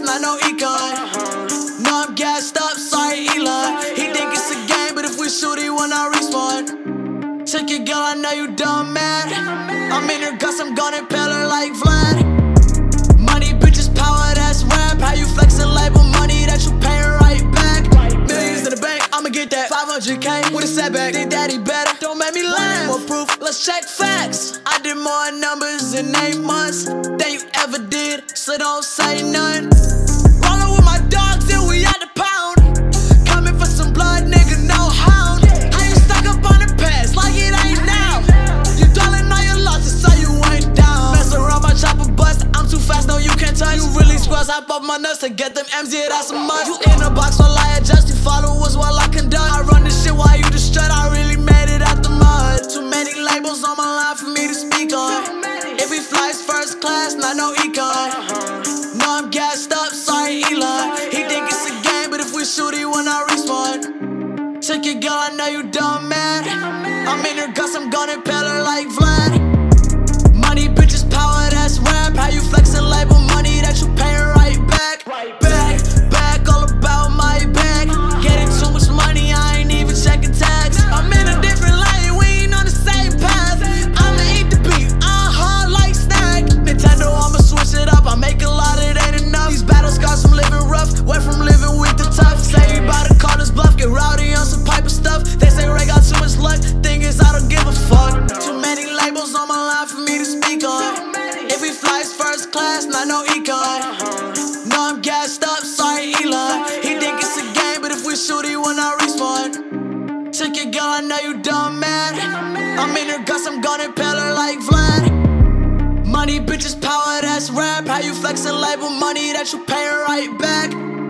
not no econ. No, I'm gassed up, sorry Elon. He think it's a game, but if we shoot, he will not respawn. Took your girl, I know you dumb mad. I'm in her guts, I'm gonna impale her like Vlad. Money, bitches, power, that's rap. How you flexin' label money that you pay right back. Millions in the bank, I'ma get that 500K with a setback. Think daddy better, don't make me laugh. More proof, let's check facts. I did more numbers in 8 months than you ever did, so don't say none. Rollin' with my dogs and we at the pound. Coming for some blood, nigga, no hound. How you stuck up on the past like it ain't now? You dwellin' on your losses so you ain't down. Mess around my chopper bust, I'm too fast, no you can't touch. You really squares, I pop my nuts to get them M's, yeah that's a must. You in a box while I adjust, you followers while I conduct. I run this shit while you distraught, I really made it out the mud. Too many labels on my line for me to speak on. If he flies first class, not no econ. No, I'm gassed up, sorry Elon. He think it's a game, but if we shoot, he will not respawn. Took your girl, I know you dumb mad. I'm in her guts, I'm gonna impale her like Vlad. Money, bitches, power, that's rap. How you flexin' label money that you pay right back. Back, all about my bag. Getting too much money, I ain't even checking tags. I'm in a different lane, we ain't on the same path. I'ma eat the beat, hard like snack. Nintendo, I'ma switch it up, I make a lot, it ain't enough. These battle scars from living rough, went from living with the tough. Say you bout to call this bluff, get rowdy on some pipe and stuff. They say Ray got too much luck, thing is I don't give a fuck. Too many labels on my line for me to speak on. If he flies first class, not no econ. No, I'm gassed up, sorry Elon. He think it's a game, but if we shoot, he will not respawn. Took your girl, I know you dumb mad. I'm in her guts, I'm gonna impale her like Vlad. Money, bitches, power, that's rap. How you flexin' label money that you pay right back.